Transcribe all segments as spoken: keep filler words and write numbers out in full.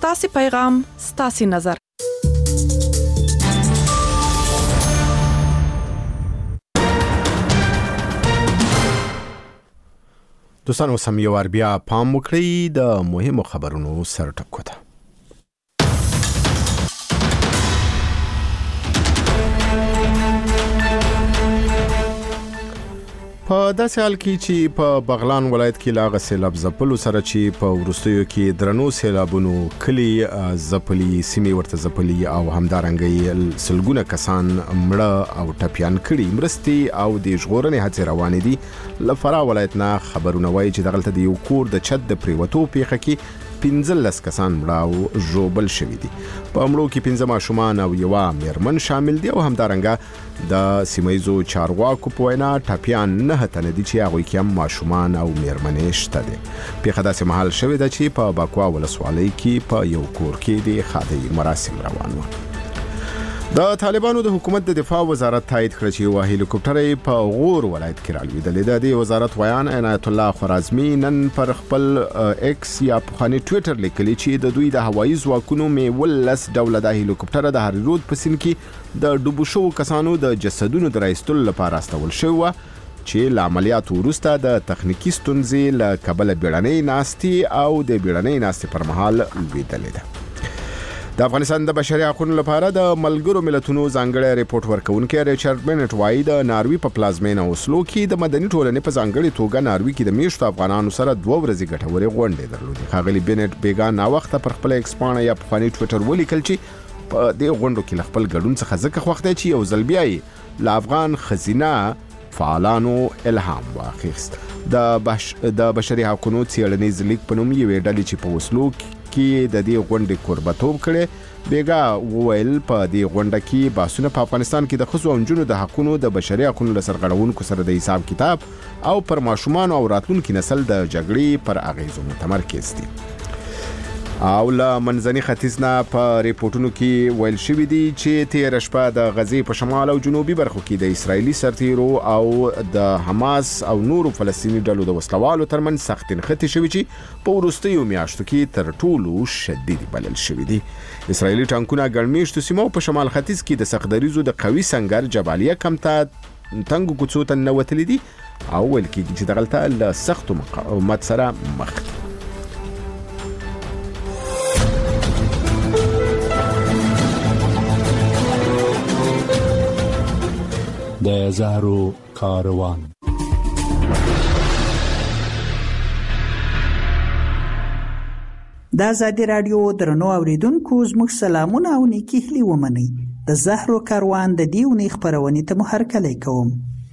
ستاسو پیغام ستاسو نظر. دوستانو سم یو ور بیا پام وکړئ د مهمو خبرونو سرټکو ته. په داسې حال کې چې په بغلان ولایت کې لاغه سیلاب ځپلو سره چې په ورستیو کې درنو سیلابونو کلی ځپلي سیمې ورته ځپلي او همدارنګه سلګونه کسان مړه او ټپيان کړي. مرستي او د ژغورنې هڅې روانې دي. لفرا ولایت نه خبرونه وایي چې دغلته د یو کور د چت د پریوتو پیښه کې پنځلس کسان مړه او ژوبل شوي دي. په مړو کې پنځه ماشومان او یو میرمن شامل دي او همدارنګه د سیمایزو چارواکو په وینا ټپيان نه تنه دي چې هغه کې هم ماشومان او میرمنې شته دي. پیښه داسې محل شوې ده چې په باکوا ولسوالۍ کې په یو کور کې د خادي مراسم روان وو. د طالبانو د حکومت د دفاع وزارت تایید کړ چې یو هلیکوپټر په غور ولایت کې رالیدل. د وزارت ویان عنایت الله خوارزمی نن پر خپل ایکس یا پخوانی ټوئیټر لیکلی چې د دوی د هوایي ځواکونو میولس ډوله د هلیکوپټر د هریرود په سیند کې د ډوبو شوو کسانو د جسدونو د راایستلو لپاره استول شوی و چې له عملیاتو وروسته د تخنیکی ستونزې له کبله بیړنۍ ناستي او د بیړنۍ ناستي پر مهال لویدلې ده. د افغانستان د بشري حقوقو لپاره د ملګرو ملتونو ځانګړی ریپورت ورکونکي ریچارډ بنټ وایي د ناروی په پلازمینه اوسلو کې د مدني ټولنې په ځانګړي توګه ناروی کې د میشتو افغانانو سره دوه ورځې ګټورې غونډې درلودې. ښاغلي بنټ بیګا نا وخت پر خپل ایکسپانه یا پخوانی ټوئیټر ولیکل چې په دې غونډو کې خپل ګډون څخه ځکه خوښ دی چې یو ځل بیا یې له افغان خزینه فعالانو الهام واخیست. د بش د بشري حقوقو څېړنیز لیک په نوم یوې ډلې چې په اوسلو کې د دې غونډې قربتوب کړي بیګا وویل په دې غونډه کې باسونه په افغانستان کې د ښځو او نجونو د حقوقو د بشري حقوقو لسرغړونکو سره د حساب کتاب او پر ماشومان او راتلونکي نسل د جګړې پر اغیزو متمرکز دي. او له منځني ختیځ نه په ریپورتونو کې ویل شوی دی چې تیر شپه د غزې په شمال او جنوبي برخو کې د اسرایلی سرتیرو او د حماس او نورو فلسطینی ډلو د وسلوالو ترمن سخت نښتې شوی چې په وروستیو میاشتو کې تر ټولو شدید بلل شوی دی. اسرایلی ټانکونه ګڼمیشتو سیمو په شمال ختیځ کې د سختدریزو د قوي سنگر جبالیه کمته تنګو کوڅو ته نوتلي دي او ویل کېږي چې دغلته له سختو مقاومت سره مخ دي. د زهرو کاروان. د آزادي رادیو درنو اوریدونکو زموږ سلامونه او نیکی هیلې ومنئ. د زهرو کاروان د دې اونۍ خپرونې ته مو هرکلی کوم.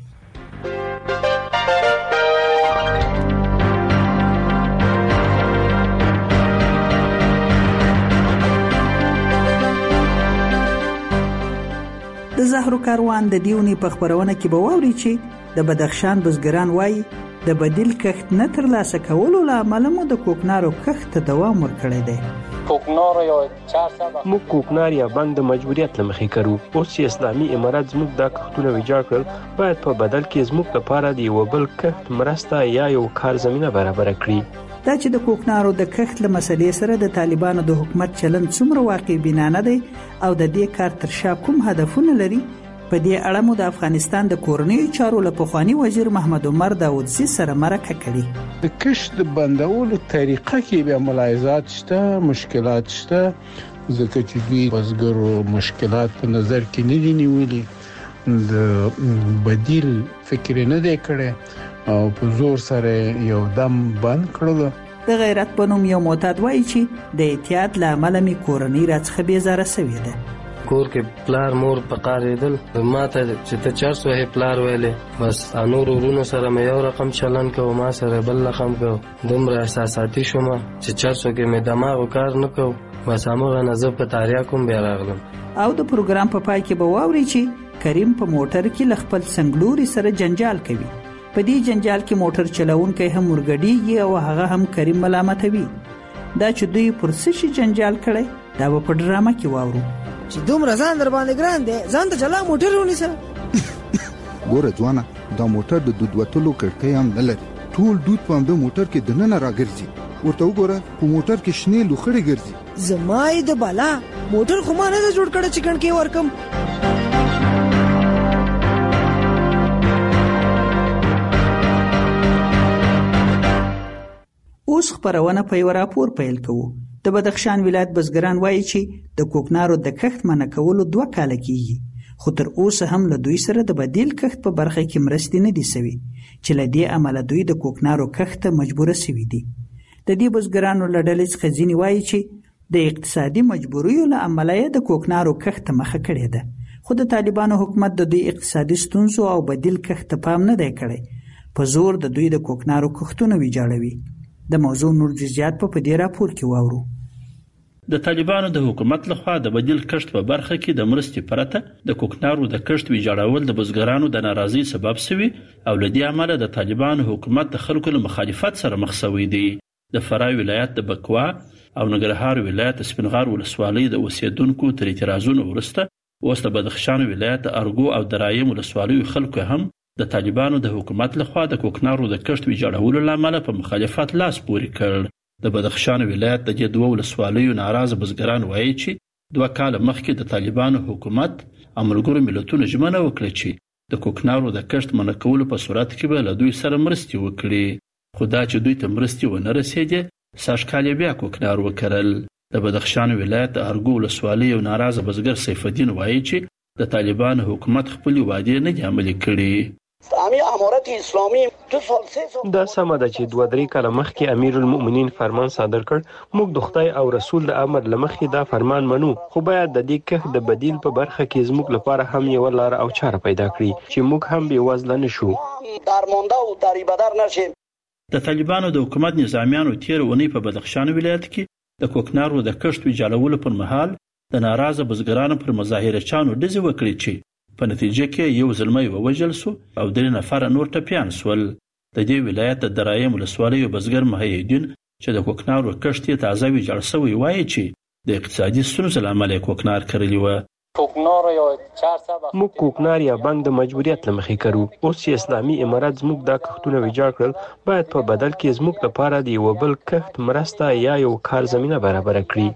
د زهرو کاروان د دیونی په خبرونه کې به واوري چې د بدخشان بزګران وایي د بدیل کښت نه ترلاسه کولو له امله مو د کوکنارو کښت ته دوام ورکړی دی. کوکنار یا موږ کوکنار یا بنګ د مجبوریت له مخې کړو. اوس چې اسلامي امارت زموږ دا کښتونه ویجاړ کړل باید په بدل کې زموږ لپاره د یو بل کښت مرسته یا یو کار زمینه برابره کړي. دا چې د کوکنارو د کښت له مسلې سره د طالبانو د حکومت چلند څومره واقع بینانه دی او د دې کار تر شا کوم هدفونه لري، په دې اړه مو د افغانستان د کورنیو چارو له پخواني وزیر محمد عمر داودزي سره مرکه کړې. د کښت د بندولو طریقه کې بیا ملاحظات شته، مشکلات شته، ځکه چې دوی بزګرو مشکلات په نظر کې نه دي نیولي، د بدیل فکر نه دی کړی او په زور سره یو دم بند کړل. د غیرت په نوم یو معتاد وایي چې د احتیاط له امله مې کورنۍ راڅخه بیزاره شوې ده. کور کې پلار مور پکارېدل، ما ته چې ته چار سوه پلار ویلې، بس انور ورونو سره مې یو رقم چلن کوو، ما سره بل رقم کوو. دومره احساساتي شوم چې چار سوه کې مې دماغ کار نه کوو، بس همغه نظر په تاریا کوم بیا راغلم. او د پروګرام په پای کې به واوري چې کریم په موټر کې له خپل څنګلوري سره جنجال کوي. په دې جنجال کې موټر چلوونکی هم ورګډیږي او هغه هم کریم ملامتوي. دا چې دوی پر څه شي جنجال کړي دا په ډرامه کې واورو. چې دومره ځان در باندې ګران دی، ځان ته چلا موټر ونیسه. ګوره ځوانه، دا موټر د دود وتلو کړکۍ هم نه لري، ټول دود په همده موټر کې دننه راګرځي ورته وګوره په موټر کې شنې لوخړې ګرځي. زما یې د بالا موټر خو ما نه جوړ کړه چې کڼکې ورکم. اوس خبرونه په یو راپور پیل کوو. د بدخشان ولایت بزګران وایي چې د کوکنارو د کښت منع کولو دوه کاله کیږي، خو تر اوسه هم له دوی سره د بدیل کښت په برخه کې مرستې نه دي سوي چې له دې امله دوی د کوکنارو کښت ته مجبوره سوي دي. د دې بزګرانو له ډلې څخه ځینې وایي چې د اقتصادي مجبوریو له امله یې د کوکنارو کښت مخه کړې ده، خو د طالبانو حکومت د دوی اقتصادي ستونزو او بدیل کښت ته پام نه دی کړی. په زور د دوی د کوکنارو کښتونه ویجاړوي. د موضوع نور جزئیات په دې راپور کې واورو. د طالبانو د حکومت لخوا د بدیل کښت په برخه کې د مرستې پرته د کوکنارو د کښت ویجاړول د بزګرانو د ناراضي سبب شوی او له دې امله د طالبانو حکومت د خلکو له مخالفت سره مخ شوی دی. د فراه ولایت د بکوا او ننګرهار ولایت د سپینغار ولسوالۍ د اوسیدونکو تر اعتراضونو وروسته اوس د بدخشان ولایت د ارګو او درایم ولسوالیو خلکو هم د طالبانو د حکومت لخوا د کوکنارو د کښت ویجاړولو لامل په مخالفت لاس پورې کړ. د بدخشان ولایت د دې دوه ولسوالیو ناراضه بزګران وایي چې دوه کاله مخکې د طالبانو حکومت ملګرو ملتونو ژمنه وکړه چې د کوکنارو د کښت منع کولو په صورت کې به له دوی سره مرستې وکړي، خو دا چې دوی ته مرستې ونه رسېدې سږ کال بیا کوکنار وکرل. د بدخشان ولایت د ارګو ولسوالۍ یو ناراضه بزګر سیف الدین وایي چې د طالبانو حکومت خپلې وعدې نه دي عملي کړي. امی امارت اسلامی دو سال سه سال دا سمه ده چې دوه درې کاله مخکې امیر المؤمنین فرمان صادر کړ. موږ د خدای او رسول د امر لمخې دا فرمان منو، خو باید د دې کښت د بدیل په برخه کې زموږ لپاره هم یو لار او چاره پیدا کړي چې موږ هم بې وزله نشو، درمانده او دریبدر نشیم. د طالبانو د حکومت نظامیانو تیر اونۍ په بدخشان ولایت کې د کوکنارو د کښت ویجاړولو پر مهال د ناراضه بزګرانو پر مظاهرچیانو ډزې وکړې چې په نتیجه کې یو زلمی ووژل شو او درې نفر نور ټپیان شول. د دې ولایت د درایم ولسوالۍ بزګر محی الدین چې د کوکنارو کښت یې تازه ویجاړ شوی وایي چې د اقتصادي ستونزو له امله کوکنار کرلی و. موږ کوکنار یا بنګ د مجبوریت له مخې کرو. اوس چې اسلامي امارت زموږ دا کښتونه ویجاړ کړل، باید په بدل کې زموږ لپاره د یو بل کښت مرسته یا یو کار زمینه برابر کړي.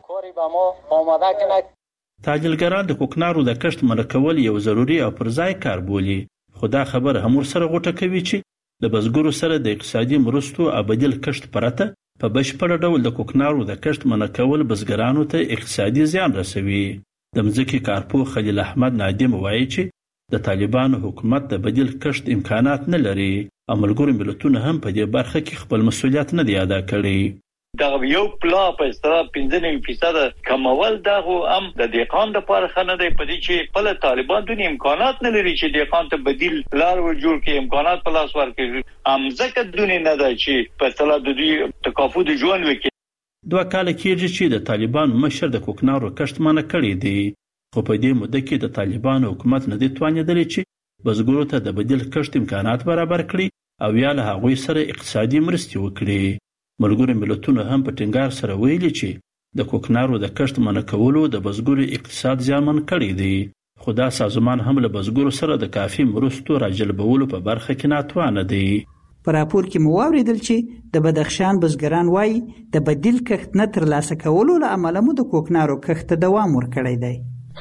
تاجلګران د کوکنارو د کښت منع کول یو ضروري او پر ځای کار بولي، خو دا خبره هم ورسره غوټه کوي چې د بزګرو سره د اقتصادي مرستو او بدیل کښت پرته په بشپړ ډول د کوکنارو د کښت منع کول بزګرانو ته اقتصادي زیان رسوي. د مځکې کارپوه خلیل احمد نادم وایي چې د طالبانو حکومت د بدیل کښت امکانات نه لري او ملګرو ملتونو هم په دې برخه کې خپل مسؤلیت نه دی ادا کړی. دا یو پلا په استرا پنځه نیم فیصد کمول دا هم د دهقان لپاره خنه دی، په دې چې خپل طالبان دونی امکانات نه لري چې دهقان ته بدیل لار ور جوړ کړي، امکانات په لاس ورکړي، هم ځکه دونی نه دی چې په اصطلاح د دوی تکافو د ژوند وکړي. دوه کاله کېږي چې د طالبانو مشر د کوکنارو کښت منع کړی دی، خو په دې موده کې د طالبانو حکومت نه دی توانېدلی چې بزګرو ته د بدیل کښت امکانات برابر کړي او یا له هغوی سره اقتصادي مرستې وکړي. ملګرو ملتونو هم په ټینګار سره ویلي چې د کوکنارو د کښت منع کولو د بزګرو اقتصاد زیانمن کړی دی، خو دا سازمان هم له بزګرو سره د کافي مرستو راجلبولو په برخه کې ناتوانه دی. په راپور کې مو واوریدل چې د بدخشان بزګران وایي د بدیل کښت نه ترلاسه کولو له امله مو د کوکنارو کښت ته دوام ورکړی دی.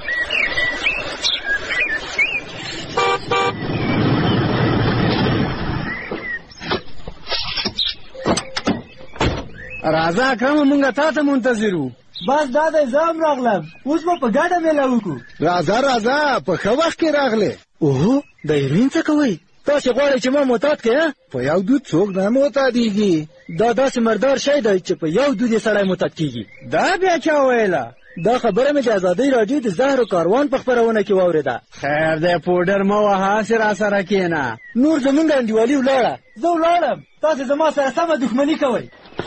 راځه اکرم مونږه تا ته منتظر وو. بس دا د ځام راغلم، اوس به په ګډه میله وکړو. راځه راځه په ښه وخت کې راغلې. اوهو د هیروین څه کوئ؟ تاسې غواړئ چې ما معتاد کړې؟ په یو دود څوک نه معتادېږي. دا داسې مردار شی دی چې په یو دود یې سړی معتاد کېږي. دا بیا چا ویله؟ دا خبره مې د ازادۍ راډیو د زهرو کاروان په خپرونه کې واورېده. خیر دی پوډر مه وهه، هسې راسره کښېنه. نور زمونږ انډیوالي ولاړه، زه ولاړم، تاسې زما سره سمه دښمني کوئ.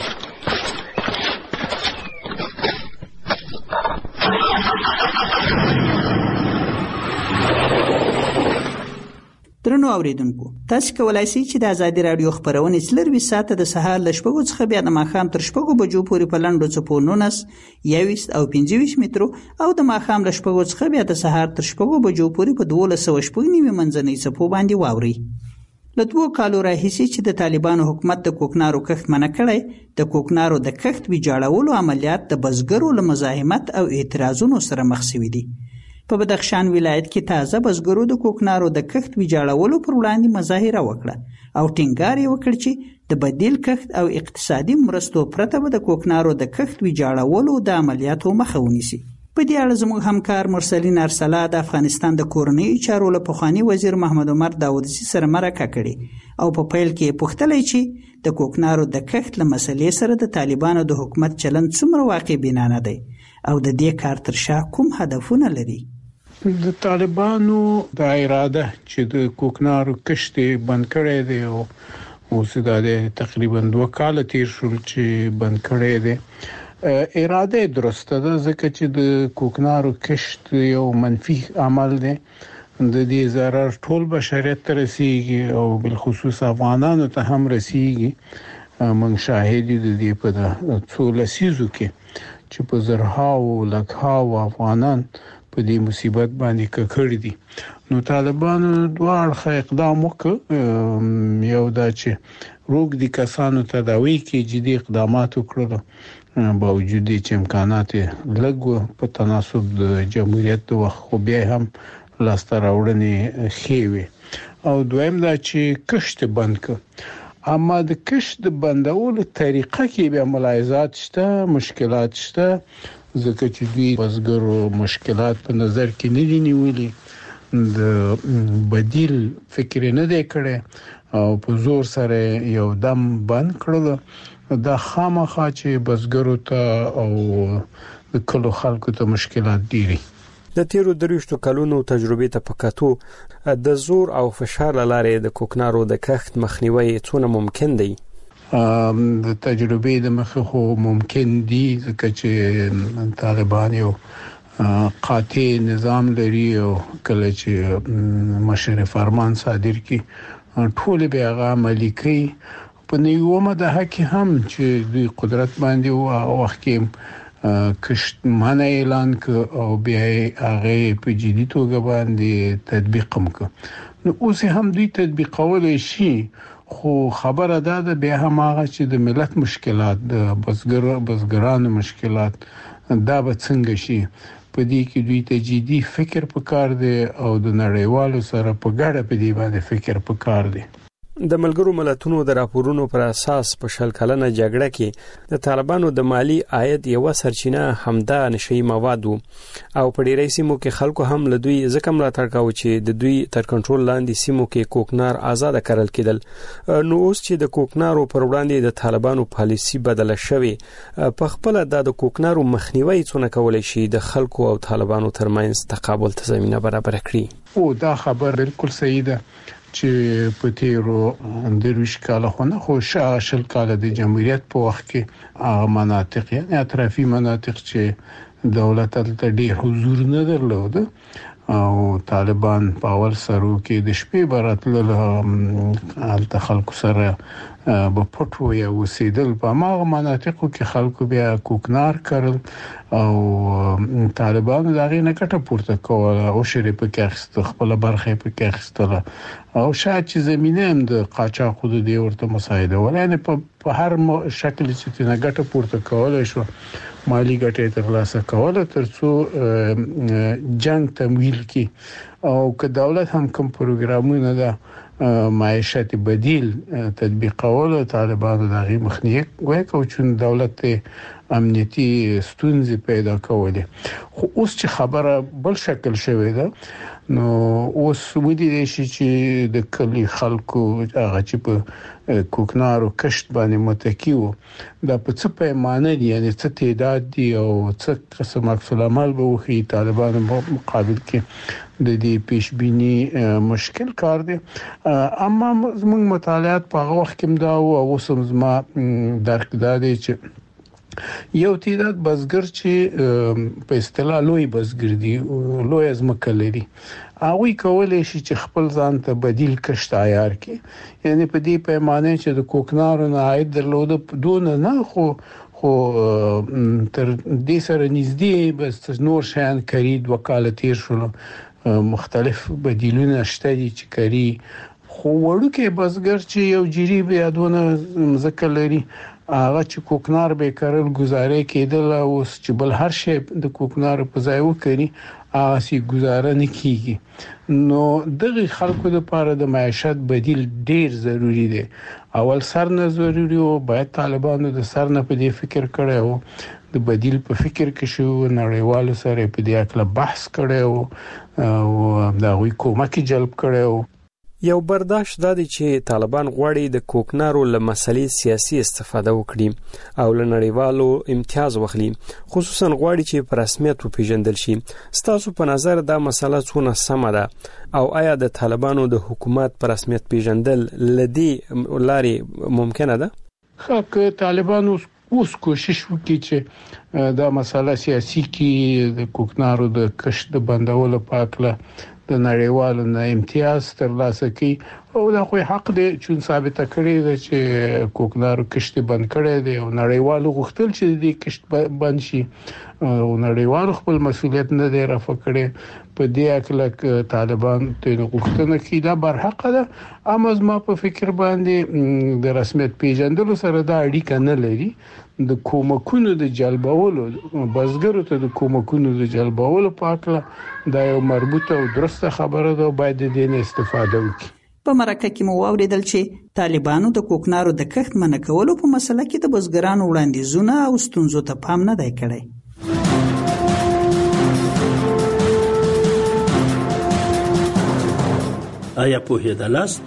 درنو اوریدونکو، تاسو کولای شئ چې د ازادي رادیو خبرونه څلروي ساعته د سهار ل شپږو څخه بیا د ماښام تر شپږو بجو پورې په لنډو څپو نولس، یوویشت او پنځه ویشت مترو او د ماښام ل شپږو څخه بیا د سهار تر شپږو بجو پورې په دولس سوه شپږ نیمې منځنۍ څپو باندې واورئ. له دوه کالو راهیسې چې د طالبانو حکومت د کوکنارو کښت منع کړی، د کوکنارو د کښت ویجاړولو عملیات د بزګرو له مزاحمت او اعتراضونو سره مخ شوي دي. په بدخشان ولایت کې تازه بزګرو د کوکنارو د کښت ویجاړولو پر وړاندې مظاهره وکړه او ټینګار یې وکړ چې د بدیل کښت او اقتصادي مرستو پرته به د کوکنارو د کښت ویجاړولو د عملیاتو مخه ونیسي. په دې اړه زموږ همکار مرسلین ارسلا د افغانستان د کورنیو چارو له پخواني وزیر محمد عمر داودزي سره مرکه کړې او په پیل کې یې پوښتلی چې د کوکنارو د کښت له مسلې سره د طالبانو د حکومت چلند څومره واقع بینانه دی او د دې کار تر شا کوم هدفونه لري. د طالبانو د اراده چې د کوکنارو کښت بند کړی دی او اوس دا تقریبا دوه کال تیر شول چې بند کړی دی. اراده درسته ده ځکه چې د کوکنارو کښت یو منفي عمل دی، د دې ضرر ټول بشریت ته رسیږي او بالخصوص افغانانو ته هم رسیږي. موږ شاهد یو د دې په څو لسیزو کې چې په زرهاو لکهاو افغانان په دې مصیبت باندې ککړ دي. نو طالبانو دوه اړخه اقدام وکړ، یو دا چې روغ دي کسانو تداوی کې جدي اقدامات وکړل باوجود چې امکانات لږ په تناسب د جمهوریت د وخت خو بیا هم لاسته راوړنې ښې وي. او دویم دا چې کښت بند کړ، اما د کښت د بندولو طریقه کې بیا ملاحظات شته، مشکلات شته، ځکه چې دوی بزګرو مشکلات په نظر کې نه دي نیولي، د بدیل فکر نه دی کړی او په زور سره یو دم بند کړل. دا خامخا چې بزګرو ته او د کلو خلکو ته مشکلات ډیری. د تیرو درويشتو کلونو تجربې ته پکاتو د زور او فشار لاره د کوکنارو د کښت مخنیوي څونه ممکن دی؟ د تجربې د مخه خو ممکن دي ځکه چې طالبان یو قاطع نظام لري او کله چې مشر فرمان صادر کی ټول به هغه عملي کوي. په نیومه د حق هم چې دوی قدرت باندې او وخت کې کښت منع اعلان ک او بیا هغه په جدي توګه باندې تطبیق هم ک. نو اوس هم دوی تطبیقول شي، خو خبره ده د بیا هم هغه چې د ملت مشکلات، د بزګر بزګرانو مشکلات دا به څنګه شي. په دې کې دوی ته جدي فکر پکار دی او د نړیوالو سره په ګډه په دې باندې فکر پکار دی. د ملګرو ملتونو د راپورونو پر اساس په شل کلنه جګړه کې د طالبانو د مالی عاید یو سرچینه همدا نشئی مواد او په ډیری سیمو کې خلکو هم له دوی ځکه ملاتړ کاوه چې د دوی تر کنټرول لاندې سیمو کې کوکنار آزاد کړل کېدل. نو اوس چې د کوکنارو پر وړاندې د طالبانو پالیسی بدله شوې، په خپل د کوکنارو مخنیوي څونه کولای شي د خلکو او طالبانو ترمنځ تقابل ته زمينه برابر کړي؟ او دا خبر بالکل صحیح ده چې په تیرو درویش کاله خو نه خو شل کاله د جمهوریت په وخت کې هغه مناطق یعنی اطرافي مناطق چې دولت ته ډیر حضور نه درلود او طالبان په اول سرو کې د شپې براتل حالت خلکو سره په پټو یا وسیدل په ماغه مناطقو کې خلکو بیا کوکنار کړل او طالبان دغه نه کټه پورته کوله او شری په کې اخیست خپل برخه په کې اخیستله او شاید چې زمينه هم د قاچاق حدود ورته مساعده ولانه په هر شکل چې نه ګټه پورته کوله شو مالی ګټه ترلاسه کوله ترڅو جنگ تمویل کی او که دولت هم کوم پروګرامونه ده معیشت بدیل تطبیقول طالبانو دغه مخنیه کوي او چې دولت امنیتي ستونزې پیدا کولې. خو اوس چې خبره بل شکل شوې ده نو اوس ودی شي چې د کلی خلکو هغه چې په کوکنارو کښت باندې متکیو دا په څه پیمانه دي یعنی څه تعداد دي او څه قسم عکس العمل به وخی طالبانو مقابل کې د دې پیشبینی مشکل کار دی. اما زموږ مطالعات په هغه وخت کې دا او اوس زما درک دادی چې یو تعداد بزګر چې په اصطلاح لوی بزګر دي لوی ازمکه لري هغه کولای شي چې خپل ځان ته بدیل کښت عیار کړي یعنی په دې پیمانه چې د کوکنارو نه عاید درلود دون نه خو خو تر دې سره نږدې بس نور شان کړي د وکالت تیر شول مختلف بدیلونه شته دي چې کړي خو وړوکې بزګر چې یو جریب یادونه مزکه لري هغه چې کوکنار به کارل گزارې کېدل او چې بل هر شی د کوکنار په ځای وکړي هغه سي گزاره نه کیږي نو دغه خلکو لپاره د معیشت بدیل ډیر ضروری دی اول سر نه ضروری او باید طالبانو د سر نه په دې فکر کړي او د بدیل په فکر کې شو نړیوالو سره په دې اړه بحث کړي او دا وی کومک جلب کړي. یو برداشت دا دی چې طالبان غواړي د کوکنارو له مسلې سیاسي استفاده وکړي او له نړیوالو امتیاز واخلي خصوصا غواړي چې په رسمیت وپیژندل شي. ستاسو په نظر دا مسله څونه سمه ده او آیا د طالبانو د حکومت په رسمیت پیژندل لدی لارې ممکنه ده؟ خو طالبانو اوس کوشش وکړي چې دا مسله سیاسي کې د کوکنارو د کښت د بندولو په اړه د نړیوالو نه امتیاز ترلاسه کړي او دا خو حق دی چې ثابت کړي دی چې کوکنارو کښت بند کړي دی او نړیوالو غوښتل چې د کښت بند شي او نړیوالو خپل مسؤلیت نه دی رافع کړي په دې اړه طالبان ته غوښتنه کوي دا بر حق ده اما ما په فکر باندې د رسمیت پیژندلو سره دا اړیکه نه لري. د کومکونو د جلبولو بزګرو ته د کومکونو د جلبولو په اړه دا یو مربوطه او درسته خبره ده باید د دې استفاده وکړي. په مرکه کې مو واوریدل چې طالبانو د کوکنارو د کښت منع کولو په مسله کې د بزګرانو وړاندیزونه او ستونزو ته پام نه دی کړی. آیا پوهېدلاست؟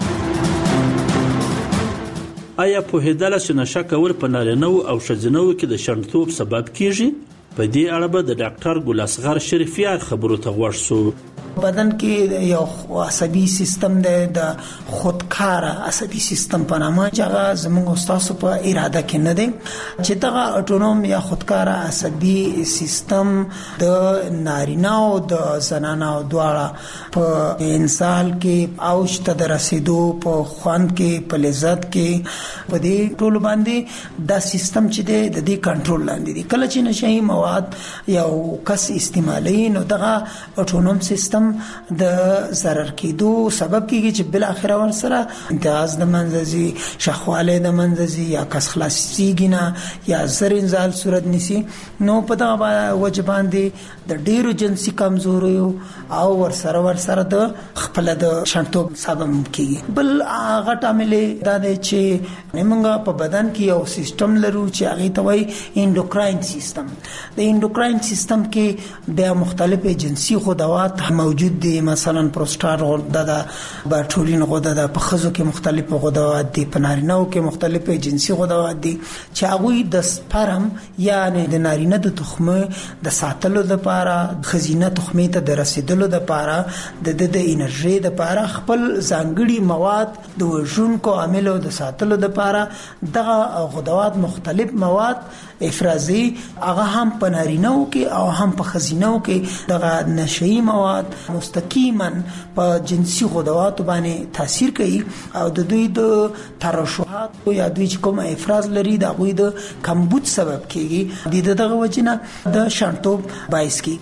آیا پوهېدله چې نشه کول په نارینه‌و او ښځینه‌و کې د شنډتوب سبب کیږي؟ په دې اړه به د ډاکټر ګل اصغر شریفیار خبرو ته غوږ شو. بدن کې یو عصبي سیستم دی د خودکار عصبي سیستم په نامه چې هغه زموږ استادو په اراده کې نه دی چې دغه اټونوم یا خودکار عصبي سیستم د نارینه او د زنانه دواړه په انسان کې اوج ته د رسیدو په خوند کې په لذت کې په دې ټول باندې دا سیستم چې دی د دې کنټرول لاندې دی. کله چې نشئی مواد یو کس استعمالي نو دغه اټونوم سیستم د ضرر کېدو سبب کیږي چې بل اخر ور سره امتیاز د منځي شخواله د منځي یا کس خلاصيږي نه یا زر انزال صورت نسی نو په دا وجبان دي د ډیرو جنسي کمزوري او ور سره ور سره د خپل د شنټوب سبب کیږي. بل هغه تعامل دا دی چې موږ په بدن کې یو سیستم لرو چې هغه ته وایي انډوکراین سیستم. د انډوکراین سیستم کې بیا مختلفه جنسي غدوات موجود دي مثلا پروستات غده د باټولین غده د په خزو کې مختلفه غدوات دي په نارینه‌و کې مختلفه جنسي غدوات دي چې هغه د سپرم یعنی د نارینه د تخمه د ساتلو لپاره خزینه تخمه ته د رسیدلو لپاره د د انرژي لپاره خپل ځانګړي مواد د وژونکو عاملو د ساتلو لپاره دغه غدوات مختلف مواد افرازي هغه هم په نارینه‌و کې او هم په خزینه‌و کې دغه نشئی مواد مستقیما په جنسي غدوات باندې تاثیر کوي او د دوی د ترشحات یا دوی چې کوم افراز لري د غوي د کمبود سبب کیږي د دغه وجنه د شنټوب باعث کی.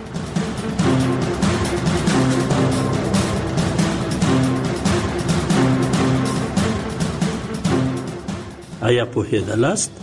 آیا پوهېدلاست؟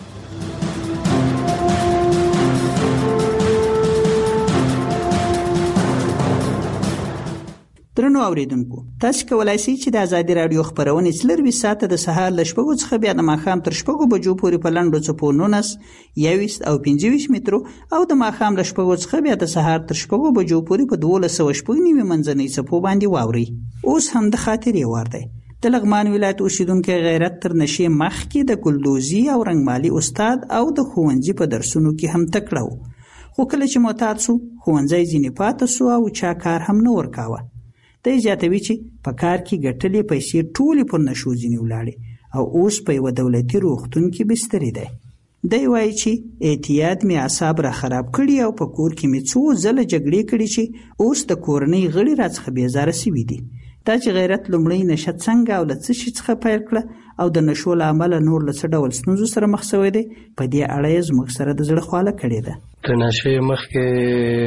درنو اوریدونکو تاسو کولای شئ چې د ازادي رادیو خبرونه څلروي ساعته د سهار ل شپږو څخه بیا د ماښام تر شپږو بجو پورې په لنډو چپو نونس یويس او پنځه ویشت مترو او د ماښام ل شپږو څخه بیا د سهار تر شپږو بجو پورې په دولس سوه شپږ نیمه منځنۍ چپو باندې واوري. اوس هم د خاطرې ورته د لغمان ولایت اوسیدونکو غیرت تر نشي مخ کې د ګلدوزي او رنگمالي استاد او د خوندې په درسونو کې هم تکړه خو کله چې معتاد سو خوندې ځینې پاتې سو او چا کار هم نه ورکاوه. د زیاتوي چې په کار کې ګټلې پیسې ټولې پر نشو ځینې ولاړې او اوس په یو دولتي روغتون کې بستر دی. دی وایي چې اعتیاد می اعصاب را خراب کړي او په کور کې می څو ځله جګړې کړي چې اوس د کورنۍ غړي راڅخه بیزاره سوي دي. دا چې غیرت لومړی نشه څنګه او له څه شي څخه پیل کړه او د نشو له امله نور له څه ډول ستونزو سره مخ شوی دی په دې اړه یې زموږ سره د زړه خواله کړې ده. د نشې مخکې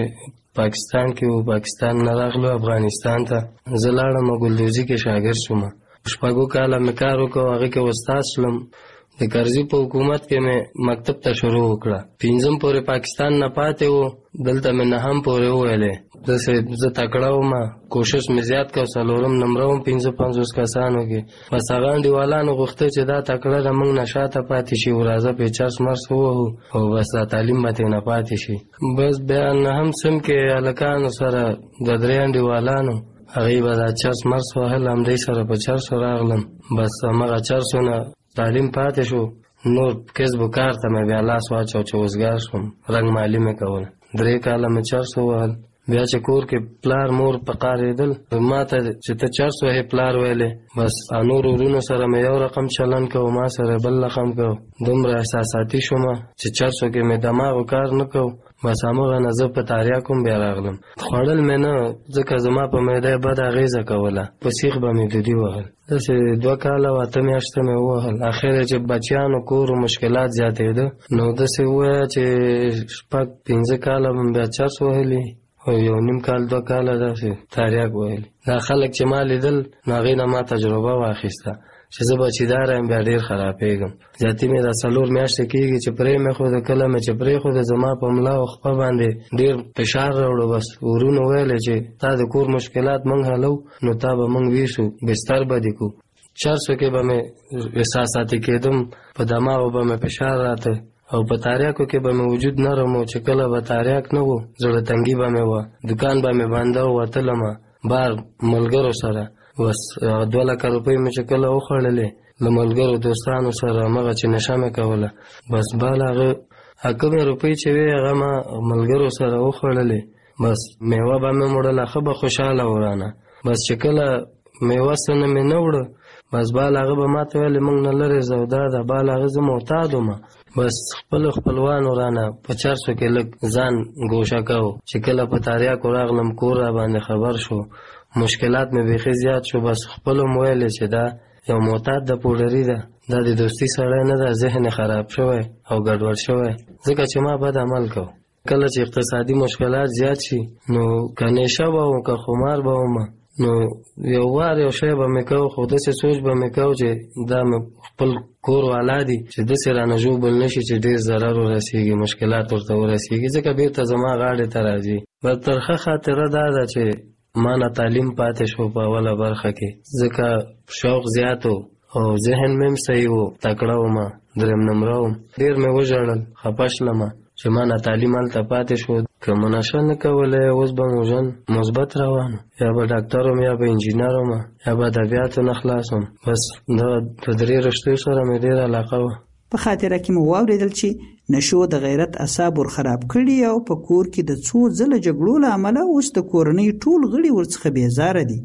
پاکستان کې و، پاکستان نه راغلو افغانستان ته. زه لاړم ګلدوزي کې شاګرد شوم. شپږو کاله مې کار وکړ، هغې کې استاد شلم. د کرزي په حکومت کې مې مکتب ته شروع وکړه. پنځم پورې پاکستان نه پاتې و، دلته مې نهم پورې وویلې. داسې زه تکړه وم، کوشش مې زیات کړ، څلورم نمره وم پنځه پنځوس کسانو کې. بس هغه انډیوالانو غوښته چې دا تکړه ده موږ نه شاته پاتې شي، راځه پې چرس مرس ووهو او بس دا تعلیم به ترې نه پاتې شي. بس بیا نهم سم کې هلکانو سره د درې انډیوالانو هغې به دا چرس مرس وهل، همدې سره په چرسو راغلم. بس همغه چرسو نه تعلیم پاتې شو. نور کسب و کار ته مې بیا لاس واچو چې وزګار شوم، رنګ مالي مې کول. درې کاله مې چرس ووهل. بیا چې کور کې پلار مور په قارېدل، ما ته چې ته چرس وهې پلار ویلې. بس نور ورونو سره مې یو رقم چلن کو، ما سره بل رقم کو. دومره احساساتي شوم چې چرسو کې مې دماغ کار نه کو. بس همغه نه زه په تاریاکو هم بیا راغلم. خوړل مې نه، ځکه زما په معده یې بده اغېزه کوله. په سیخ به مې دودي وهل. داسې دوه کاله او اته میاشتې مې ووهل. اخر چې بچیانو کور مشکلات زیاتېده، نو داسې ووایه چې شپږ پنځه کاله به بیا چرس وهلي او یو نیم کال دوه کاله داسې تاریاک وهلي. دا خلک چې ما لیدل، نو هغې نه ما تجربه واخیسته چې زه بچیداره یم، بیا ډېر خرابېږم. زیاتي مې دا څلور میاشتې کېږي چې پرې مې خوده. کله مې چې پرې خوده، زما په ملا او خپه باندې ډېر فشار راوړو. بس ورونو ویلې چې تا د کور مشکلات موږ حلو، نو تا به موږ ویسو، بستر به دې کړو. چرسو کې به مې احساساتي کېدم، په دماغو به مې فشار راته، او په تاریاکو کې به مې وجود نرم و. چې کله به تاریاک نه و، زړه تنګي به مې وه. دکان به مې بنده و، وتلمه بار ملګرو سره. بس دوه لکه روپۍ مې چې کله وخوړلې له ملګرو دوستانو سره، همغه چې نشه مې کوله. بس بل هغه کومې روپۍ چې وې هغه ما ملګرو سره وخوړلې. بس میوه به مې وړله، ښه به خوشحاله ورانه. بس چې کله میوه څه نه مې نه وړه، بس بال هغه به ما ته ویلې موږ نه لرې زودا ده. بال هغه زه معتاد وم. بس خپل خپلوانو رانه په چرسو کې لږ ځان ګوشه کوو. چې کله په تاریاکو راغلم، کور را باندې خبر شو، مشکلات مې بیخي زیات شو. بس خپلو مو ویلې چې دا یو معتاد د پوډري ده، دا د دوستي سړی نه ده، ذهن خراب شوی او ګډوډ شوی. ځکه چې ما بد عمل کو. کله چې اقتصادي مشکلات زیات شي، نو که نشه به وم که خمار به وم، نو یو وار یو شی به مې کو، خو داسې سوچ به مې کو چې دا مې خپل کور والا دي چې داسې رانه ژوبل نه شي چې ډېر ضرر ورسېږي، مشکلات ورته ورسېږي. ځکه بېرته زما غاړې ته راځي. بس ترخه خاطره دا ده چې ما نه تعلیم پاتې شو په اوله برخه کې، ځکه شوق زیات و او ذهن مې هم صحیح و، تکړه وم، درېم نمره وم. ډېر مې وژړل، خفه شلمه چې ما نه تعلیم هلته پاتې شو. که مو نشه نه کولی، اوس به مو ژوند مثبت روان، یا به ډاکټر وم، یا به انجینر وم، یا به ادبیاتو نه خلاص وم. بس دا د درې رشتو سره مې ډېره علاقه وه. په خاطره کې مو واورېدل چې نشو د غیرت اعصاب ور خراب کړي او په کور کې د څو ځله جګړو له امله اوس د کورنۍ ټول غړي ورڅخه بېزاره دي.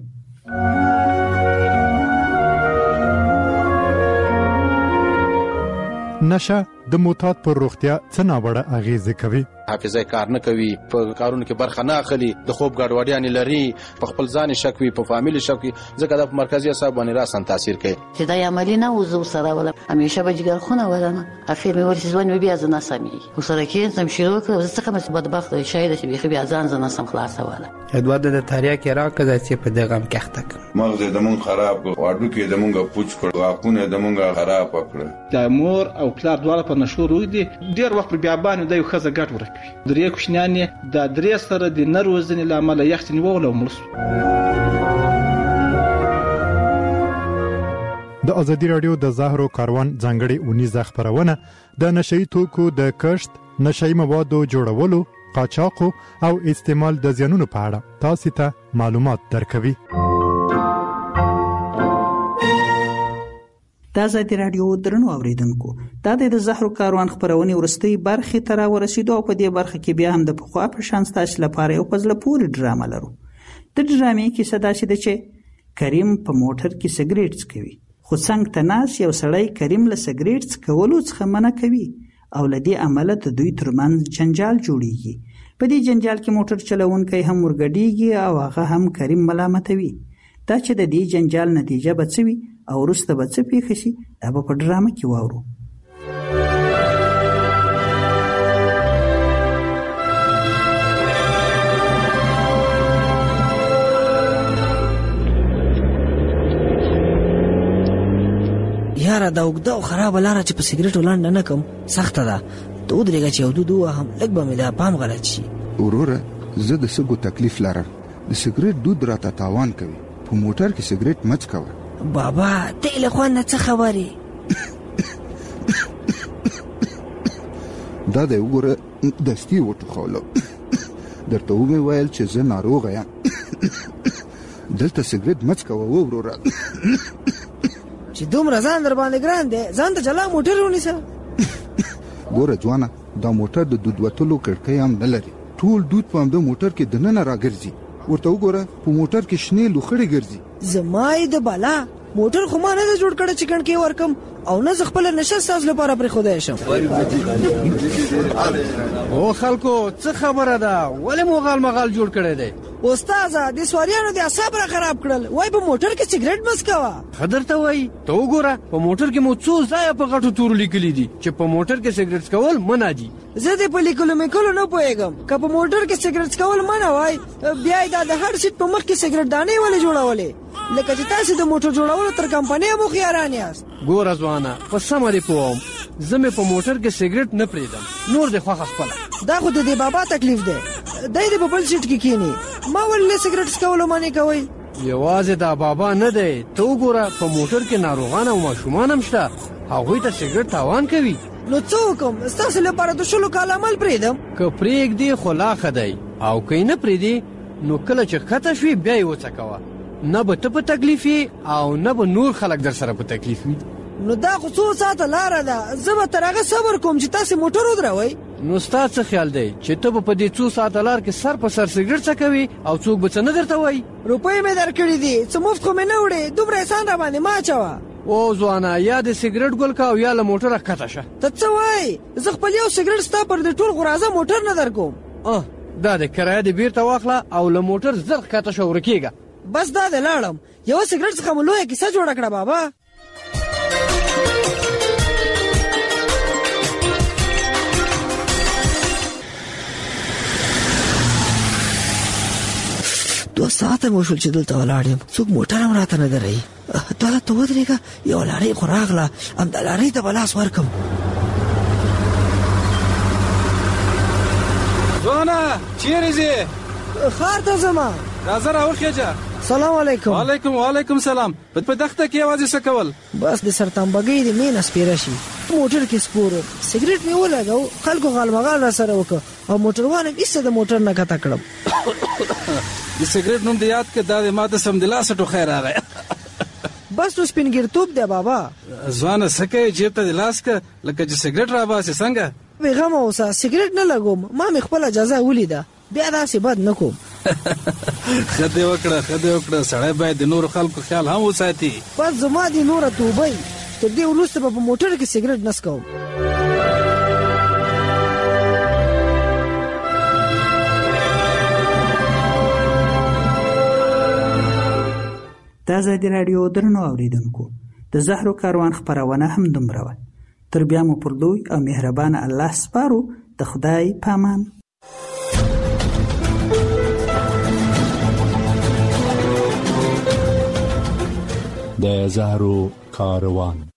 نشه د معتاد پر روغتیا څه ناوړه اغېزې کوي؟ حافظه کار نه کوي، په کارونو کې برخه نه اخلي، د خوب ګډوډیانې لري، په خپل ځان شک وي، په فامیل شک وي، ځکه د مرکزي اعصاب باندې راسن تاثیر کوي. چې دا عملی نه وزو سره ولا همیشه به جګر خونه ولنه اخر مې ورته ځوان مې بیا ځنه سمي وسره کې سم شروع کړ. زه څنګه مې بدبخت شاید چې بیا بیا ځان ځنه سم خلاص ولا ادوار د تاریخ راکړه چې په دغه هم کېخته مغز د مونږ خراب کړ، واډو کې د مونږ پوچ کړ، واکونه د مونږ خراب کړ. د مور او پلار دواړه په نشو روي دي. ډیر وخت بیا باندې د یو خزه ګټ ورکوي. درې کوشنیانې د درې سره د نروزنې لامل یختنی وول او ملس. د ازادي رادیو د زهرو کاروان ځانګړي اونیزه خبرونه د نشئی توکو د کښت، نشئی موادو جوړولو، قاچاقو او استعمال د زیانونو په اړه تاسو ته معلومات درکوي. د ازادي رادیو درنو اوریدونکو، دا د زهرو کاروان خبرونه ورستۍ برخه تر ورسېدو او په دې برخه کې بیا هم د پخوا په شان ستاسو لپاره یو پزله پوری ډرامه لرو. د ډرامې کې صدا شي د چې کریم په موټر کې سیګریټ څکوي، خو څنګه تناس یو سړی کریم له سیګریټ څکولو څخه منع کوي او لدې عمله د دوی ترمنځ جنجال جوړیږي. په دې جنجال کې موټر چلوونکی هم ورګډیږي او هغه هم کریم ملامتوي. دا چې د دې جنجال نتیجه به څه وي او وروسته به څه پیښه شي، دا به په ډرامه کې واورو. یاره دا اوږده او خرابه لاره چې په سګریټو لنډه نه کم سخته ده. ته ودرېږه چې یو دود ووهم، لږ به مې دا پام غلط شي. وروره زه د سږو تکلیف لرم، د سګریټ دود راته تاوان کوي. په موټر کې سګریټ مچ کوه. بابا ته له خوند نه څه خبرې؟ دا دی وګوره دستي وټوخوله. درته ومې ویل چې زه ناروغه یم. دلته سګریټ مچ کوه وروره. چې دومره ځان در باندې ګران دی، ځان ته جلا موټر ونیسه. ګوره ځوانه، دا موټر د دود وتلو کړکۍ هم نه لري. ټول دود په همده موټر کې دننه راګرځي. ورته وګوره په موټر کې شنې لوخړې ګرځي. زما یې د بالا موټر خو ما نه ده جوړ کړی چې کڼکې ورکم او نه زه خپله نشه ستاسو لپاره پرېښودی شم. او خلکو څه خبره ده؟ ولې مو غال مغال جوړ کړی دی؟ استاذه د سواریانو د اعصاب را خراب کړل. وای په موټر کې سګریټ مه څکوه. ښه درته وایي. ته وګوره په موټر کې مو څو ځایه په غټو تورو لیکلي دي چې په موټر کې سګریټ څکول منع دي. زه دې په لیکلو میکلو نه پوهېږم. که په موټر کې سګریټ څکول منع وای، بیا یې دا د هر سیټ په مخ کې سګریټ دانې ولې جوړولې؟ لکه چې تاسې د موټر جوړولو تر کمپنۍ هم هوښیاران یاست. ګوره ځوانه، په سمه دې پوهوم، زه مې په موټر کې سګریټ نه پرېږدم. نور دې خوښه خپله. دا خو د دې بابا تکلیف دی، دی دې په بل سیټ کې کښېني. ما ولې سګریټ څکولو منې کوئ؟ یوازې دا بابا نه دی، ته وګوره په موټر کې ناروغان او ماشومان هم شته، هغوی ته سګریټ تاوان کوي. نو څه وکړم؟ ستاسو لپاره د شلو کال عمل پرېږدم؟ که پرېږدې خو لا ښه دی، او که یې نه پرېږدې نو کله چې ښکته شوې بیا یې وڅکوه. نه به ته په تکلیف یې او نه به نور خلک در سره په تکلیف وي. نو دا خو څو ساعته لاره ده، زه به تر هغه صبر کوم چې تاسې موټر ودروئ. نو ستا څه خیال دی چې ته به په دې څو ساعته لار کې سر په سر سګریټ څکوي او څوک به څه نه درته وایي؟ روپۍ مې درکړي دي، څه مفت خو مې نه وړې. دومره احسان را باندې مه اچوه. او ځوانه، یا د سګریټ ګل که او یا له موټره ښکته شه. ته څه وایې؟ زه خپل یو سګریټ ستا پر د ټول غرازه موټر نه در کوم. اه دا د کرایه دې بیرته واخله او له موټر زر ښکته شه ورکېږه. بس دا د لاړم. یوه سګریټ څخه مو لویه کیسه جوړه کړه بابا. دوه ساعته مو شول چې دلته ولاړ یم، څوک موټر هم راته نه درئ. ته ته ودرېږه، یوه لارۍ خو راغله، همدا لارۍ ته به لاس ورکم. ځوانه چیرې ځې؟ ښار ته ځمه. راځه راوخېجه. سلام علیکم. وعلیکم وعلیکم سلام. په دښته کې یوازې څه کول؟ بس د سرتمبګۍ د مینه سپېره شي. موټر کې سپورو سګریټ مې ولګاو، خلکو غالمغال را سره وکړه او موټروان هم ایسته د موټر نه کته کړم. د سګریټ نوم دې یاد کړه، دا د ما ته سمدلاسه ټوخی راغی. بس نو سپینګیرتوب دی بابا. ځوانه څه کوې؟ جیب ته دې لاس کړه لکه چې سګریټ راباسې. څنګه بېغمه اوسه، سګریټ نه لګوم، ما مې خپله جزا ولیده، بیا داسې بد نه کوم. ښه دې وکړه ښه دې وکړه. سړی باید د نورو خلکو خیال هم وساتي. بس زما دې نوره توبه یي، تر دې وروسته به په موټر کې سګریټ نه څکوم. د ازادي راډیو درنو اوریدونکو، د زهرو کاروان خپرونه هم دومره وه. تر بیا مو پر لوی او مهربانه الله سپارو. د خدای پامان. د زهرو کاروان.